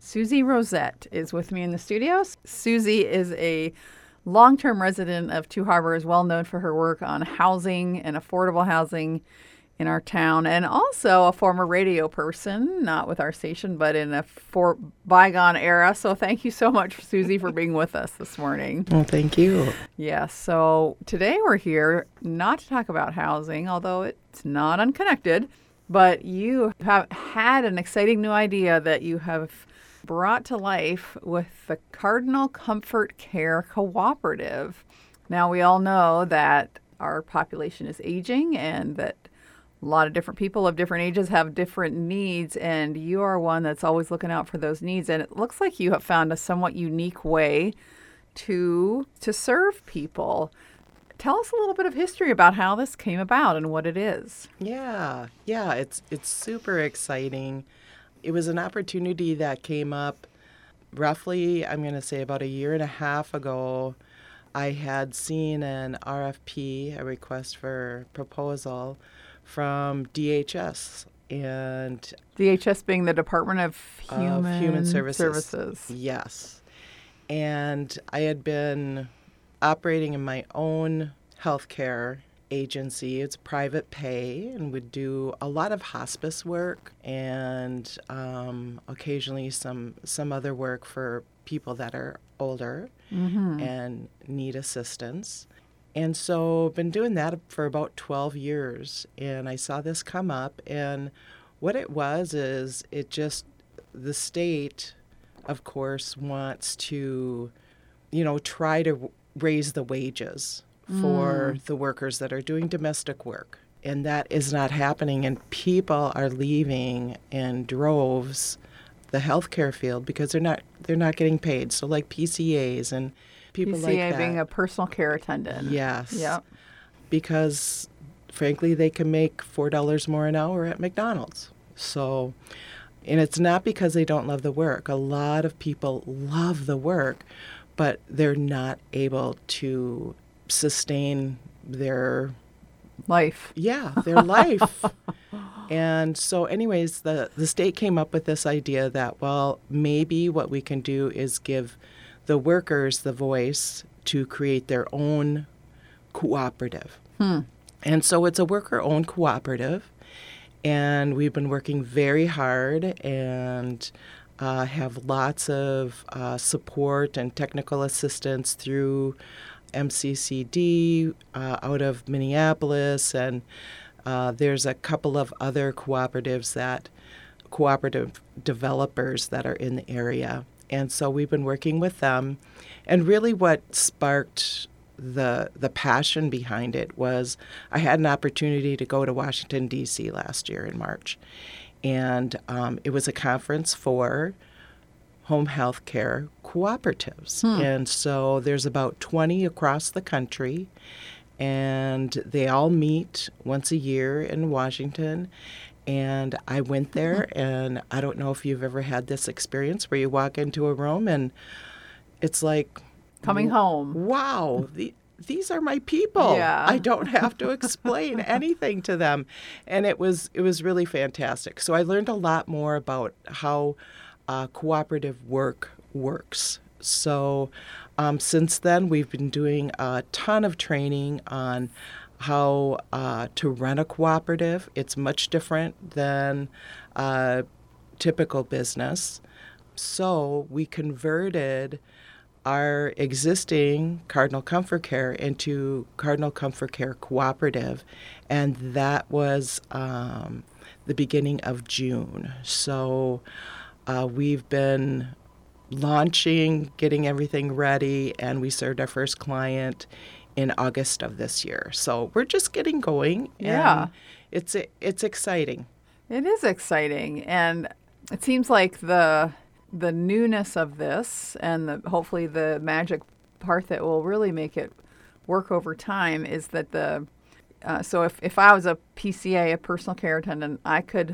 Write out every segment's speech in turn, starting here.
Susie Rosette is with me in the studio. Susie is a long-term resident of Two Harbors, well known for her work on housing and affordable housing in our town, and also a former radio person, not with our station, but in a bygone era. So thank you so much, Susie, for being with us this morning. Well, thank you. Yes. So today we're here not to talk about housing, although it's not unconnected, but you have had an exciting new idea that you have brought to life with the Cardinal Comfort Care Cooperative. Now, we all know that our population is aging and that a lot of different people of different ages have different needs, and you are one that's always looking out for those needs. And it looks like you have found a somewhat unique way to serve people. Tell us a little bit of history about how this came about and what it is. Yeah, it's super exciting. It was an opportunity that came up roughly, I'm going to say about a year and a half ago. I had seen an RFP, a request for proposal, from DHS. And DHS being the Department of Human Services. Yes. And I had been operating in my own healthcare agency. It's private pay and would do a lot of hospice work and occasionally some other work for people that are older and need assistance. And so been doing that for about 12 years. And I saw this come up, and what it was is the state, of course, wants to, try to raise the wages for the workers that are doing domestic work. And that is not happening. And people are leaving in droves the healthcare field because they're not getting paid. So like PCAs and people like that. PCA being a personal care attendant. Yes. Yep. Because frankly, they can make $4 more an hour at McDonald's. So, and it's not because they don't love the work. A lot of people love the work, but they're not able to sustain their life. Yeah, their life. And so anyways, the state came up with this idea that, well, maybe what we can do is give the workers the voice to create their own cooperative. And so it's a worker-owned cooperative, and we've been working very hard and have lots of support and technical assistance through MCCD out of Minneapolis, and there's a couple of other cooperative developers that are in the area. And so we've been working with them. And really what sparked the passion behind it was I had an opportunity to go to Washington, D.C. last year in March. And it was a conference for home health care cooperatives. And so there's about 20 across the country. And they all meet once a year in Washington. And I went there, and I don't know if you've ever had this experience where you walk into a room and it's like coming home. Wow, these are my people. Yeah. I don't have to explain anything to them. And it was really fantastic. So I learned a lot more about how cooperative work works. So since then, we've been doing a ton of training on how to run a cooperative. It's much different than typical business. So we converted our existing Cardinal Comfort Care into Cardinal Comfort Care Cooperative, and that was the beginning of June. So we've been launching, getting everything ready, and we served our first client in August of this year. So we're just getting going. Yeah. And it's exciting. It is exciting. And it seems like the newness of this and hopefully the magic part that will really make it work over time is that so if I was a PCA, a personal care attendant, I could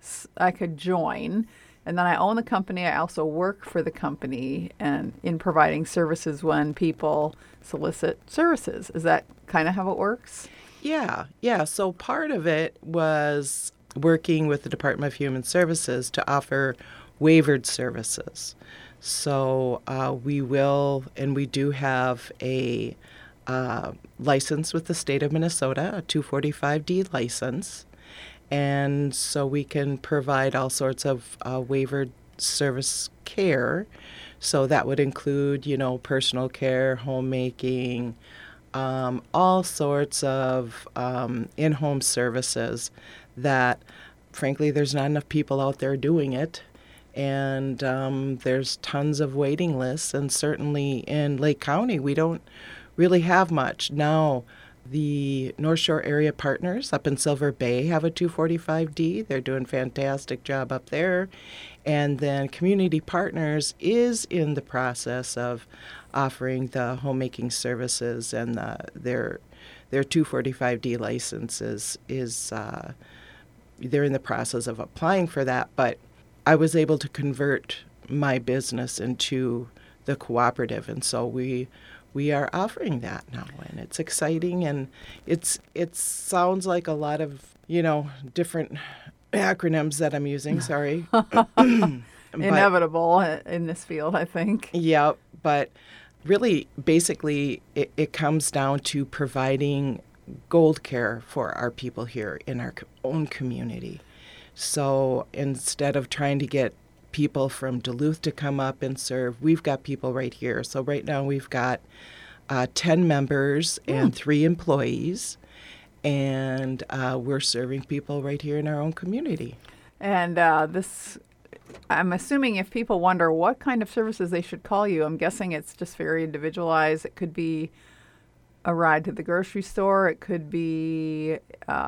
join. And then I own the company. I also work for the company and in providing services when people solicit services. Is that kind of how it works? Yeah. So part of it was working with the Department of Human Services to offer waivered services. So we will, and we do have a license with the state of Minnesota, a 245D license. And so we can provide all sorts of waivered service care. So that would include, personal care, homemaking, all sorts of in-home services that, frankly, there's not enough people out there doing it. And there's tons of waiting lists. And certainly in Lake County, we don't really have much. Now, the North Shore Area Partners up in Silver Bay have a 245D. They're doing a fantastic job up there. And then Community Partners is in the process of offering the homemaking services, and their 245D licenses is they're in the process of applying for that. But I was able to convert my business into the cooperative, and so we are offering that now, and it's exciting, and it sounds like a lot of different acronyms that I'm using. Sorry, inevitable in this field, I think. Yeah, but really, basically, it comes down to providing gold care for our people here in our own community. So instead of trying to get people from Duluth to come up and serve, we've got people right here. So right now we've got 10 members and 3 employees, and we're serving people right here in our own community. And I'm assuming if people wonder what kind of services they should call you, I'm guessing it's just very individualized. It could be a ride to the grocery store. It could be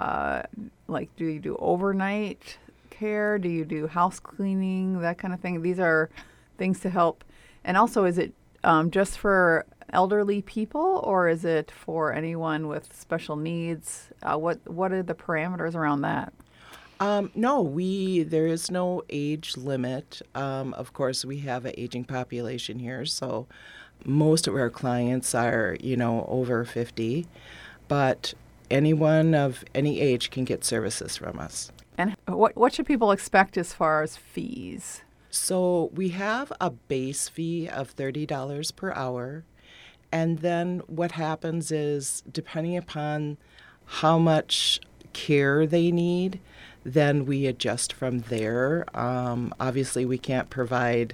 do you do overnight care? Do you do house cleaning? That kind of thing. These are things to help. And also, is it just for elderly people, or is it for anyone with special needs? What are the parameters around that? No, there is no age limit. Of course, we have an aging population here, so most of our clients are, over 50, but anyone of any age can get services from us. And what should people expect as far as fees? So we have a base fee of $30 per hour, and then what happens is, depending upon how much care they need, then we adjust from there. Obviously, we can't provide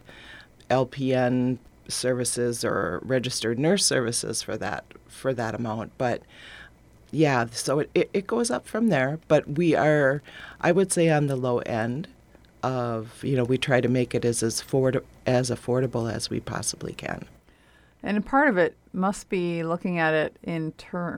LPN services or registered nurse services for that amount, but yeah, so it goes up from there. But we are, I would say, on the low end of, we try to make it as affordable as we possibly can. And part of it must be looking at it in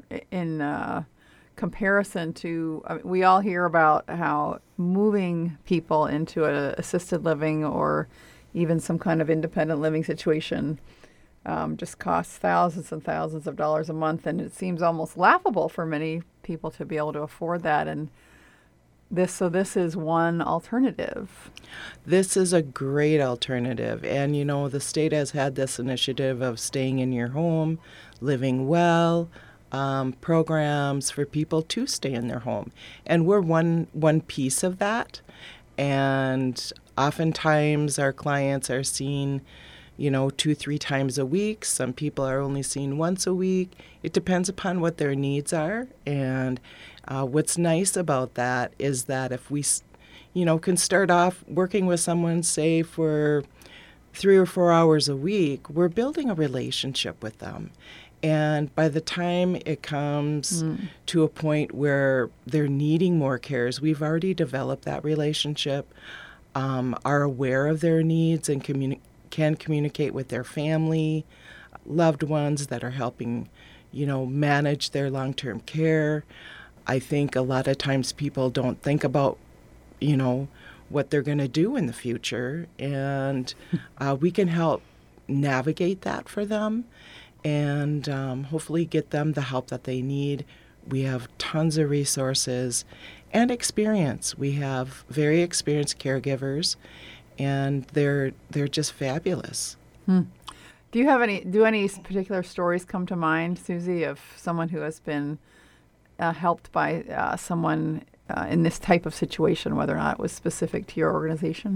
comparison to, we all hear about how moving people into an assisted living or even some kind of independent living situation just costs thousands and thousands of dollars a month, and it seems almost laughable for many people to be able to afford that. And this is one alternative. This is a great alternative, and the state has had this initiative of staying in your home, living well, programs for people to stay in their home, and we're one piece of that. And oftentimes our clients are seen 2-3 times a week. Some people are only seen once a week. It depends upon what their needs are. And what's nice about that is that if we, can start off working with someone, say, for 3 or 4 hours a week, we're building a relationship with them. And by the time it comes to a point where they're needing more cares, we've already developed that relationship, are aware of their needs, and can communicate with their family, loved ones that are helping, manage their long-term care. I think a lot of times people don't think about, what they're going to do in the future, and we can help navigate that for them and hopefully get them the help that they need. We have tons of resources and experience. We have very experienced caregivers, and they're just fabulous. Do any particular stories come to mind, Susie, of someone who has been helped by someone in this type of situation, whether or not it was specific to your organization?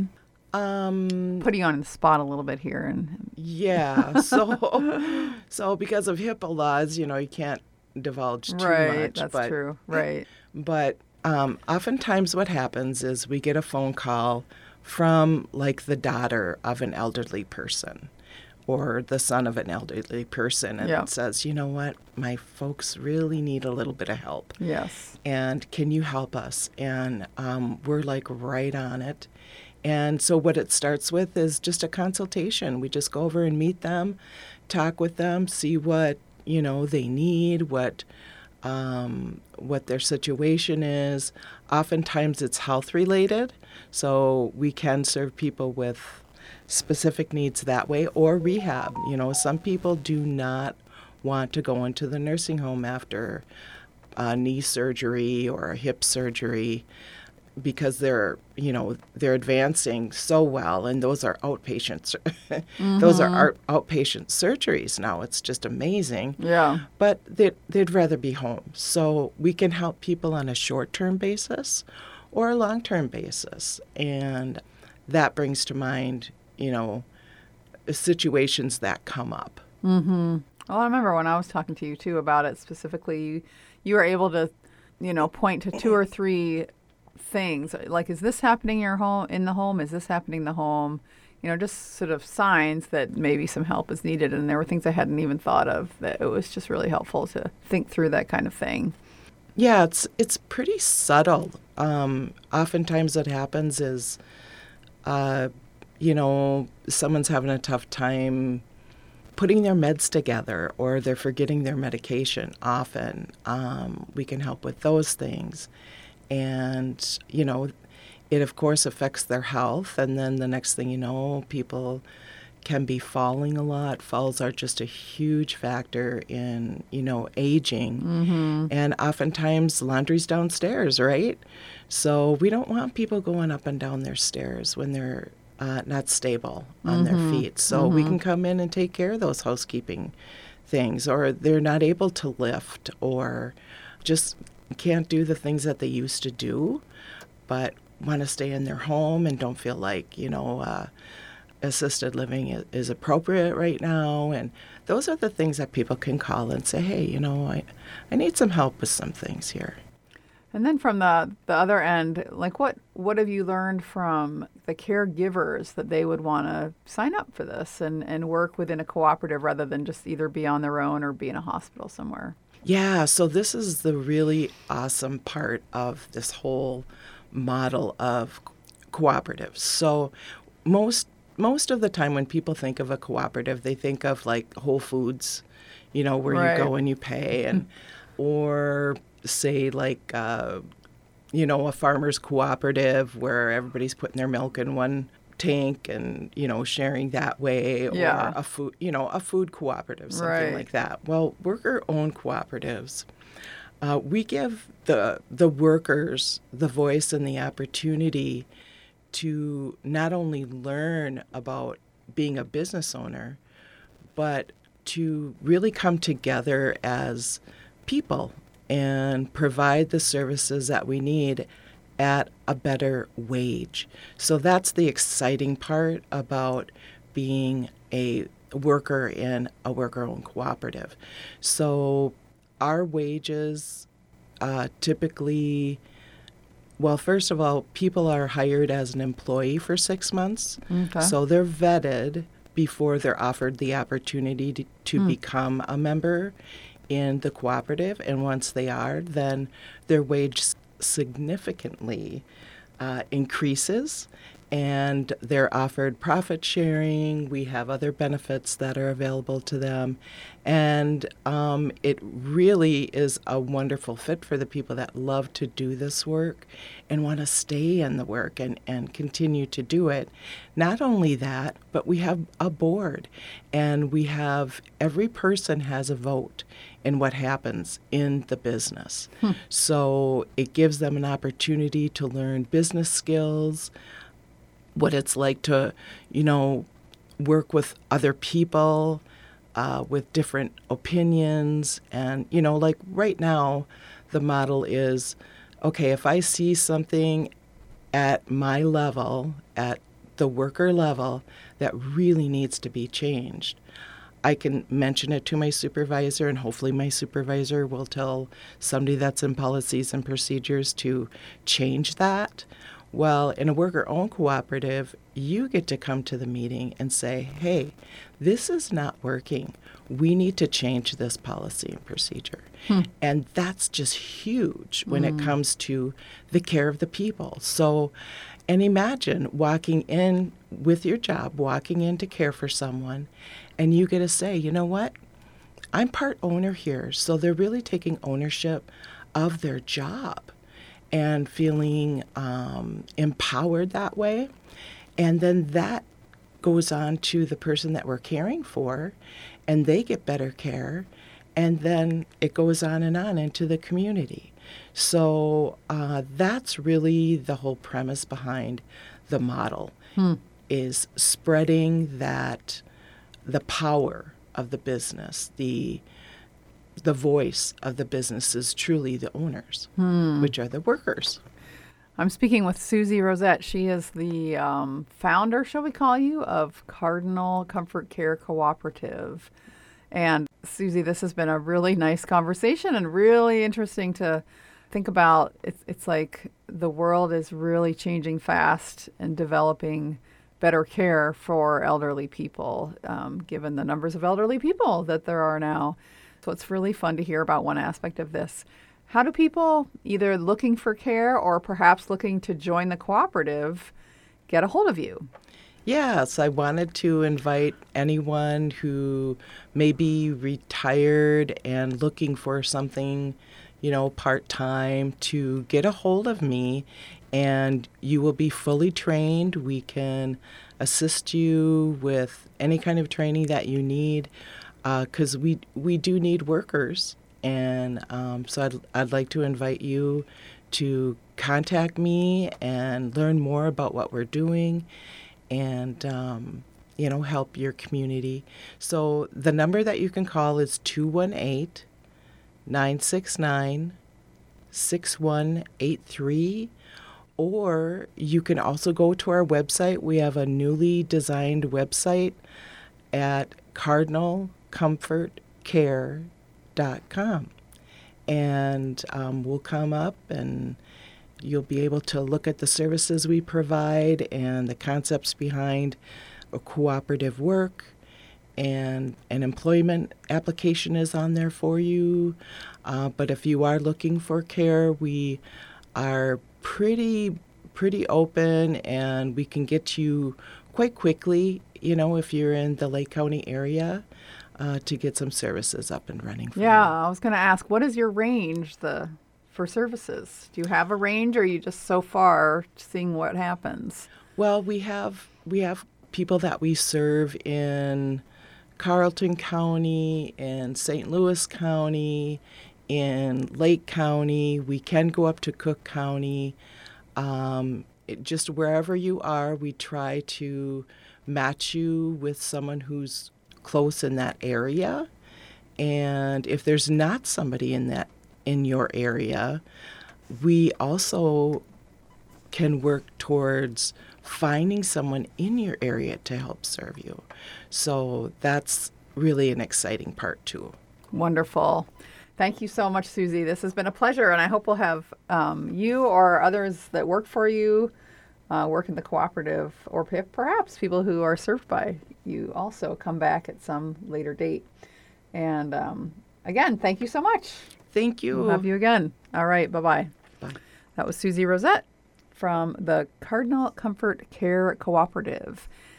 Putting you on the spot a little bit here. And Yeah. So because of HIPAA laws, you can't divulge too right, much. that's true. Right. But oftentimes what happens is we get a phone call from like the daughter of an elderly person or the son of an elderly person, and Yeah. it says, you know what, my folks really need a little bit of help. Yes. And can you help us? And we're like right on it. And so what it starts with is just a consultation. We just go over and meet them, talk with them, see what, they need, what their situation is. Oftentimes it's health related, so we can serve people with specific needs that way, or rehab. Some people do not want to go into the nursing home after a knee surgery or a hip surgery because they're advancing so well, and those are outpatient those are outpatient surgeries now. It's just amazing. Yeah. But they'd rather be home. So we can help people on a short-term basis or a long-term basis. And that brings to mind, situations that come up. Well, I remember when I was talking to you too about it specifically, you were able to, point to 2 or 3 things. Like, is this happening in the home? Is this happening in the home? Just sort of signs that maybe some help is needed. And there were things I hadn't even thought of, that it was just really helpful to think through that kind of thing. Yeah, it's pretty subtle. Oftentimes what happens is, someone's having a tough time putting their meds together, or they're forgetting their medication often. We can help with those things. And, it of course affects their health. And then the next thing you know, people can be falling a lot. Falls are just a huge factor in, aging. And oftentimes laundry's downstairs, right? So we don't want people going up and down their stairs when they're not stable on their feet. So we can come in and take care of those housekeeping things, or they're not able to lift, or just can't do the things that they used to do, but want to stay in their home and don't feel like, assisted living is appropriate right now. And those are the things that people can call and say, hey, I need some help with some things here. And then from the other end, like what have you learned from the caregivers that they would want to sign up for this and work within a cooperative rather than just either be on their own or be in a hospital somewhere? Yeah, so this is the really awesome part of this whole model of cooperatives. So most of the time when people think of a cooperative, they think of like Whole Foods, where Right. you go and you pay, and or say like a farmer's cooperative where everybody's putting their milk in one tank and sharing that way, or Yeah. a food cooperative, something Right. like that. Well, worker-owned cooperatives, we give the workers the voice and the opportunity to not only learn about being a business owner, but to really come together as people and provide the services that we need at a better wage. So that's the exciting part about being a worker in a worker-owned cooperative. So our wages typically, well, first of all, people are hired as an employee for 6 months. Okay. So they're vetted before they're offered the opportunity to become a member in the cooperative. And once they are, then their wage significantly increases, and they're offered profit sharing. We have other benefits that are available to them. And it really is a wonderful fit for the people that love to do this work and want to stay in the work and continue to do it. Not only that, but we have a board, and we have every person has a vote in what happens in the business. So it gives them an opportunity to learn business skills, what it's like to, work with other people with different opinions. And, like right now, the model is, okay, if I see something at my level, at the worker level that really needs to be changed. I can mention it to my supervisor, and hopefully my supervisor will tell somebody that's in policies and procedures to change that. Well, in a worker-owned cooperative, you get to come to the meeting and say, hey, this is not working. We need to change this policy and procedure. And that's just huge when it comes to the care of the people. So, and imagine walking in with your job, walking in to care for someone, and you get to say, you know what? I'm part owner here. So they're really taking ownership of their job and feeling empowered that way. And then that goes on to the person that we're caring for, and they get better care. And then it goes on and on into the community. So that's really the whole premise behind the model, is spreading that the power of the business, the voice of the business is truly the owners, which are the workers. I'm speaking with Susie Rosette. She is the founder, shall we call you, of Cardinal Comfort Care Cooperative. And Susie, this has been a really nice conversation and really interesting to think about. It's like the world is really changing fast and developing better care for elderly people, given the numbers of elderly people that there are now. So it's really fun to hear about one aspect of this. How do people, either looking for care or perhaps looking to join the cooperative, get a hold of you? Yes, I wanted to invite anyone who may be retired and looking for something, part-time, to get a hold of me, and you will be fully trained. We can assist you with any kind of training that you need, because we do need workers. And so I'd like to invite you to contact me and learn more about what we're doing and, help your community. So the number that you can call is 218-969-6183. Or you can also go to our website. We have a newly designed website at cardinalcomfortcare.com. And we'll come up and you'll be able to look at the services we provide and the concepts behind a cooperative work. And an employment application is on there for you. But if you are looking for care, we are pretty open, and we can get you quite quickly, if you're in the Lake County area, to get some services up and running for you. I was going to ask, what is your range for services? Do you have a range, or are you just so far seeing what happens? Well, we have people that we serve in Carleton County, in St. Louis County, in Lake County. We can go up to Cook County. Just wherever you are, we try to match you with someone who's close in that area. And if there's not somebody in your area, we also can work towards finding someone in your area to help serve you. So that's really an exciting part too. Wonderful. Thank you so much, Susie. This has been a pleasure, and I hope we'll have you or others that work for you, work in the cooperative, or perhaps people who are served by you also come back at some later date. And again, thank you so much. Thank you. We'll have you again. All right, bye-bye. Bye. That was Susie Rosette from the Cardinal Comfort Care Cooperative.